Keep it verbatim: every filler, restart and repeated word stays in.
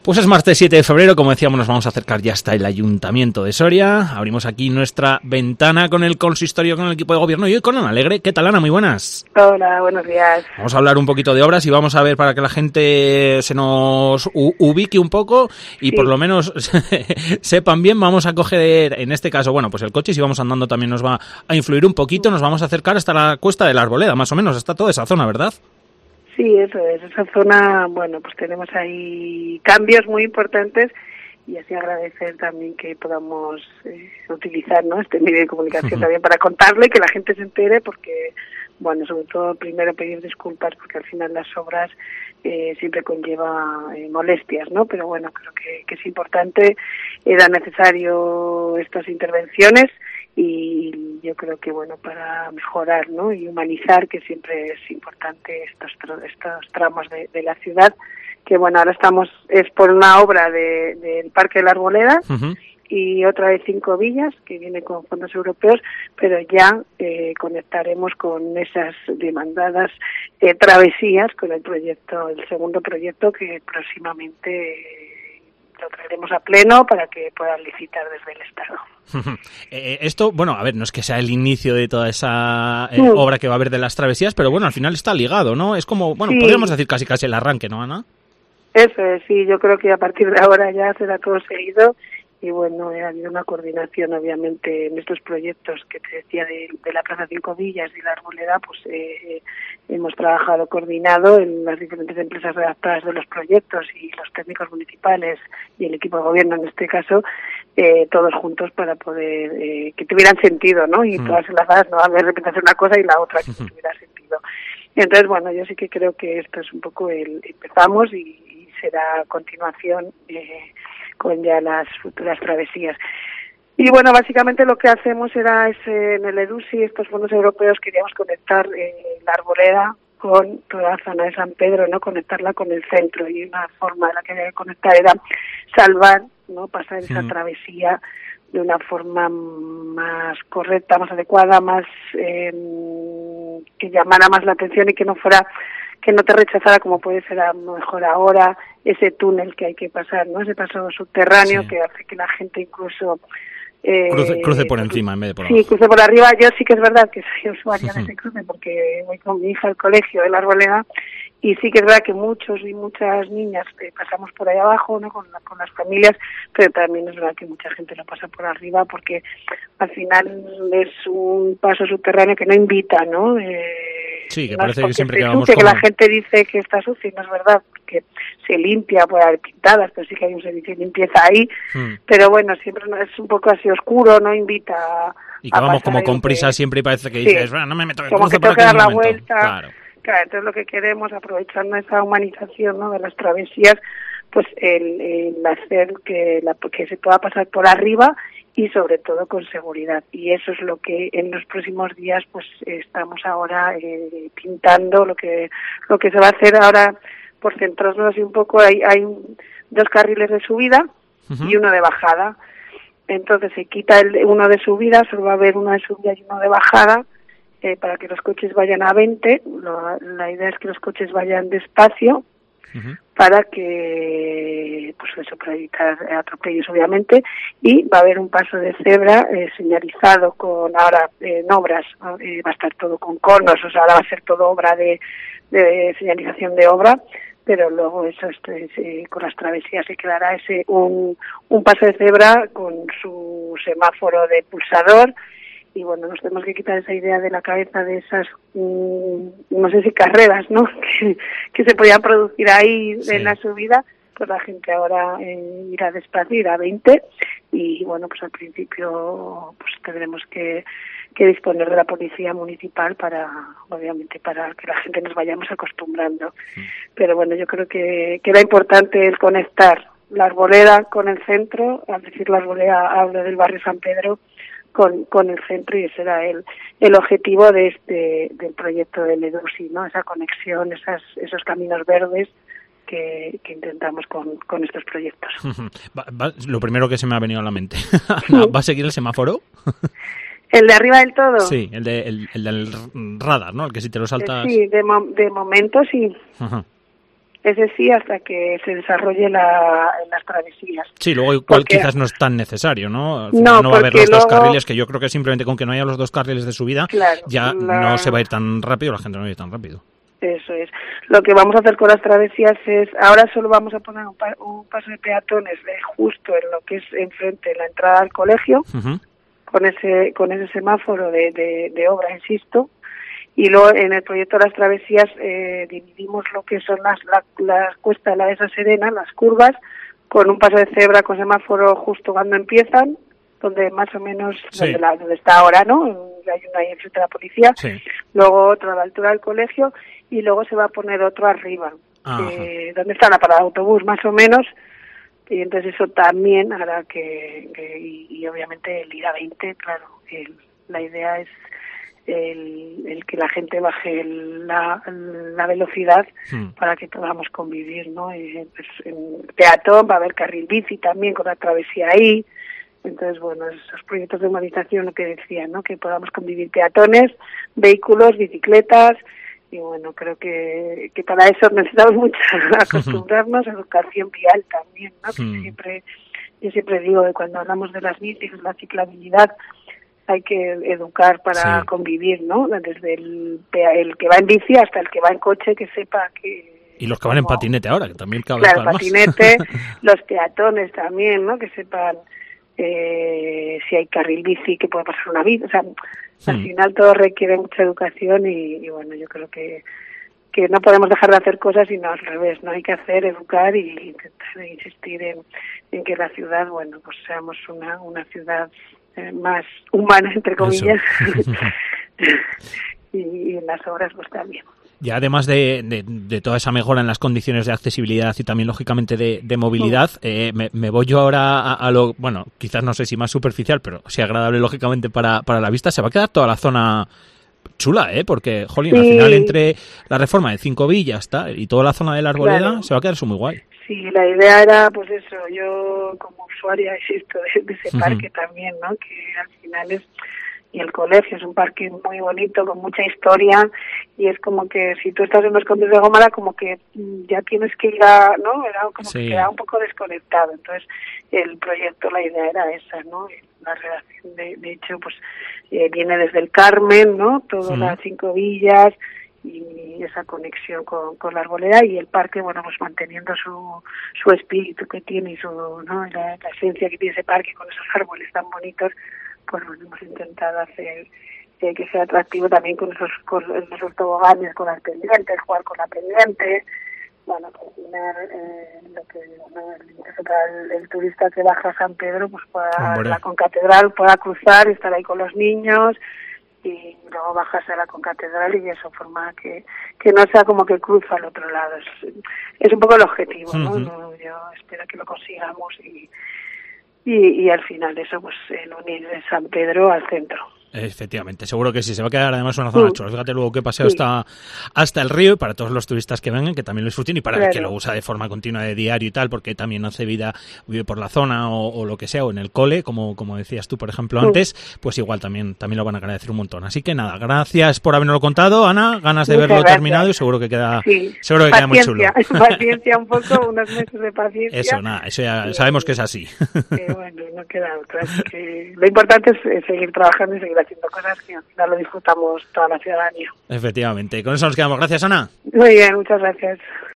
Pues es martes siete de febrero, como decíamos, nos vamos a acercar ya hasta el Ayuntamiento de Soria. Abrimos aquí nuestra ventana con el consistorio, con el equipo de gobierno y hoy con Ana Alegre. ¿Qué tal, Ana? Muy buenas. Hola, buenos días. Vamos a hablar un poquito de obras y vamos a ver para que la gente se nos u- ubique un poco y sí, por lo menos sepan bien. Vamos a coger, en este caso, bueno, pues el coche, si vamos andando también nos va a influir un poquito. Nos vamos a acercar hasta la Cuesta de la Arboleda, más o menos, hasta toda esa zona, ¿verdad? Sí, eso es. Esa zona, bueno, pues tenemos ahí cambios muy importantes y así agradecer también que podamos eh, utilizar, ¿no?, este medio de comunicación uh-huh. también para contarle, que la gente se entere, porque, bueno, sobre todo primero pedir disculpas porque al final las obras eh, siempre conlleva eh, molestias, ¿no? Pero bueno, creo que, que es importante, era necesario estas intervenciones y yo creo que, bueno, para mejorar, ¿no?, y humanizar, que siempre es importante estos estos tramos de, de la ciudad, que bueno, ahora estamos, es por una obra de, del Parque de la Arboleda uh-huh. y otra de Cinco Villas, que viene con fondos europeos, pero ya eh, conectaremos con esas demandadas eh, travesías con el proyecto, el segundo proyecto que próximamente eh, lo traeremos a pleno para que puedan licitar desde el Estado. eh, esto, bueno, a ver, no es que sea el inicio de toda esa eh, mm. obra que va a haber de las travesías, pero bueno, al final está ligado, ¿no? Es como, bueno, sí, podríamos decir casi casi el arranque, ¿no, Ana? Eso es, sí, yo creo que a partir de ahora ya será todo seguido. Y bueno, ha habido una coordinación, obviamente, en estos proyectos que te decía de, de la Plaza Cinco Villas y la Arboleda, pues eh, hemos trabajado coordinado en las diferentes empresas redactoras de los proyectos y los técnicos municipales y el equipo de gobierno en este caso, eh, todos juntos para poder eh, que tuvieran sentido, ¿no? Y mm. todas enlazadas, no a ver, de repente hacer una cosa y la otra que mm. tuviera sentido. Y entonces, bueno, yo sí que creo que esto es un poco el empezamos y, y será a continuación eh, con ya las futuras travesías. Y bueno, básicamente lo que hacemos era ese, en el EDUSI, estos fondos europeos, queríamos conectar eh, la Arboleda con toda la zona de San Pedro, ¿no?, conectarla con el centro, y una forma de la que había que conectar era salvar, ¿no?, pasar esa mm. travesía de una forma más correcta, más adecuada, más eh, que llamara más la atención y que no fuera, que no te rechazara como puede ser a lo mejor ahora, ese túnel que hay que pasar, ¿no?, ese paso subterráneo sí. que hace que la gente incluso eh, cruce, cruce por encima en vez de por abajo. Sí, cruce por arriba. Yo sí que es verdad que soy usuaria de ese cruce porque voy con mi hija al colegio de la Arboleda y sí que es verdad que muchos y muchas niñas eh, pasamos por ahí abajo, ¿no?, con, la, con las familias, pero también es verdad que mucha gente lo pasa por arriba porque al final es un paso subterráneo que no invita, ¿no? Eh, Sí, que no parece que siempre que vamos sucio, como... que la gente dice que está sucio, y no es verdad, porque se limpia, puede haber pintadas, pero sí que hay un servicio de limpieza ahí, hmm. pero bueno, siempre es un poco así oscuro, no invita a Y que vamos como con prisa que... siempre y parece que dices, sí. no me meto, como que tengo que dar la vuelta, claro. claro, entonces lo que queremos, aprovechando esa humanización, ¿no?, de las travesías, pues el, el hacer que, la, que se pueda pasar por arriba y sobre todo con seguridad, y eso es lo que en los próximos días pues estamos ahora eh, pintando lo que lo que se va a hacer ahora. Por centrarnos así un poco, hay, hay un, dos carriles de subida uh-huh. y uno de bajada, entonces se quita el uno de subida, solo va a haber uno de subida y uno de bajada eh, para que los coches vayan a veinte. Lo, la idea es que los coches vayan despacio uh-huh. para que, pues eso, para evitar atropellos obviamente, y va a haber un paso de cebra eh, señalizado con, ahora eh, en obras, eh, va a estar todo con conos, o sea, ahora va a ser todo obra de, de señalización de obra, pero luego eso esto es, eh, con las travesías se quedará ese un, un paso de cebra con su semáforo de pulsador. Y bueno, nos tenemos que quitar esa idea de la cabeza de esas, mmm, no sé si carreras, ¿no?, que, que se podían producir ahí sí. en la subida. Pues la gente ahora eh, irá despacio, irá a veinte, y bueno, pues al principio pues tendremos que, que disponer de la policía municipal para, obviamente, para que la gente nos vayamos acostumbrando. Sí. Pero bueno, yo creo que, que era importante el conectar la Arboleda con el centro. Al decir la Arboleda hablo del barrio San Pedro, con con el centro, y ese era el el objetivo de este del proyecto del EDUSI, ¿no?, esa conexión, esas esos caminos verdes que, que intentamos con, con estos proyectos. Va, va, lo primero que se me ha venido a la mente, ¿va a seguir el semáforo? ¿El de arriba del todo? Sí, el, de, el, el del radar, ¿no?, el que si te lo saltas... Sí, de, mo- de momento sí. Ajá. ese sí, hasta que se desarrolle la, las travesías. Sí, luego igual porque, quizás no es tan necesario, ¿no? Al final no, no va a haber los luego, dos carriles, que yo creo que simplemente con que no haya los dos carriles de subida, claro, ya la... no se va a ir tan rápido, la gente no va a ir tan rápido. Eso es. Lo que vamos a hacer con las travesías es, ahora solo vamos a poner un, pa un paso de peatones de justo en lo que es enfrente, la entrada al colegio, uh-huh. con ese con ese semáforo de, de, de obra, insisto, y luego en el proyecto de las travesías eh, dividimos lo que son las la, las cuestas, la esa Serena, las curvas, con un paso de cebra con semáforo justo cuando empiezan, donde más o menos, sí. donde, la, donde está ahora, ¿no? Hay uno ahí enfrente de la policía, sí. luego otro a la altura del colegio, y luego se va a poner otro arriba, eh, donde está la parada de autobús más o menos, y entonces eso también hará que, que y, y obviamente el ir a veinte, claro, el, la idea es el, el que la gente baje el, la, la velocidad hmm. para que podamos convivir, ¿no? Y, pues, en peatón, va a haber carril bici también con la travesía ahí. Entonces, bueno, esos proyectos de humanización, lo que decían, ¿no? Que podamos convivir peatones, vehículos, bicicletas, y bueno, creo que, que para eso necesitamos mucho acostumbrarnos a educación vial también, ¿no? Que mm. siempre, yo siempre digo que cuando hablamos de las bicis, la ciclabilidad, hay que educar para sí. convivir, ¿no? Desde el, el que va en bici hasta el que va en coche, que sepa que... Y los que van en patinete ahora, que también cada vez Claro, más. patinete, los peatones también, ¿no? Que sepan eh, si hay carril bici, que puede pasar una bici, o sea... Al hmm. final todo requiere mucha educación y, y bueno, yo creo que, que no podemos dejar de hacer cosas sino al revés, no hay que hacer, educar y intentar insistir en, en que la ciudad, bueno, pues seamos una, una ciudad eh, más humana, entre comillas, y, y en las obras pues también. Ya además de, de, de toda esa mejora en las condiciones de accesibilidad y también lógicamente de, de movilidad, eh, me, me voy yo ahora a, a lo, bueno, quizás no sé si más superficial, pero sí agradable lógicamente para, para la vista. Se va a quedar toda la zona chula, ¿eh? Porque, jolín, sí. al final entre la reforma de Cinco Villas tal, y toda la zona de la Arboleda claro. se va a quedar eso muy guay. Sí, la idea era, pues eso, yo como usuaria existo de, de ese uh-huh. parque también, ¿no? Que al final es... y el colegio es un parque muy bonito, con mucha historia, y es como que si tú estás en los Condes de Gómara, como que ya tienes que ir a, ¿no? Era como sí. que queda un poco desconectado. Entonces, el proyecto, la idea era esa, ¿no? La redacción, de, de hecho, pues eh, viene desde el Carmen, ¿no? Todas sí. las Cinco Villas, y esa conexión con, con la Arboleda, y el parque, bueno, pues manteniendo su su espíritu que tiene y su, ¿no? La, la esencia que tiene ese parque con esos árboles tan bonitos, pues bueno, hemos intentado hacer eh, que sea atractivo también con esos, con esos toboganes, con las pendientes, jugar con la pendiente, bueno, cocinar eh, lo que ¿no? el, el, el turista que baja a San Pedro, pues pueda la concatedral, pueda cruzar, estar ahí con los niños, y luego bajarse a la concatedral y eso forma que, que no sea como que cruza al otro lado. Es, es un poco el objetivo, ¿no? Uh-huh. Yo espero que lo consigamos y Y, y al final eso, pues el unir de San Pedro al centro. Efectivamente, seguro que sí, se va a quedar además una zona uh, chula. Fíjate luego que paseo sí. hasta, hasta el río, y para todos los turistas que vengan, que también lo disfruten, y para claro. el que lo usa de forma continua de diario y tal, porque también hace vida, vive por la zona o, o lo que sea, o en el cole, como, como decías tú, por ejemplo, uh. antes, pues igual también, también lo van a agradecer un montón. Así que nada, gracias por habernoslo contado, Ana, ganas de Muchas verlo gracias. terminado, y seguro que queda, sí. seguro que queda muy chulo. Paciencia un poco, unos meses de paciencia. Eso, nada, eso ya sí. sabemos que es así. Que bueno, no queda otra. Que lo importante es seguir trabajando y seguir haciendo cosas que al final lo disfrutamos toda la ciudadanía. Efectivamente. Con eso nos quedamos. Gracias, Ana. Muy bien, muchas gracias.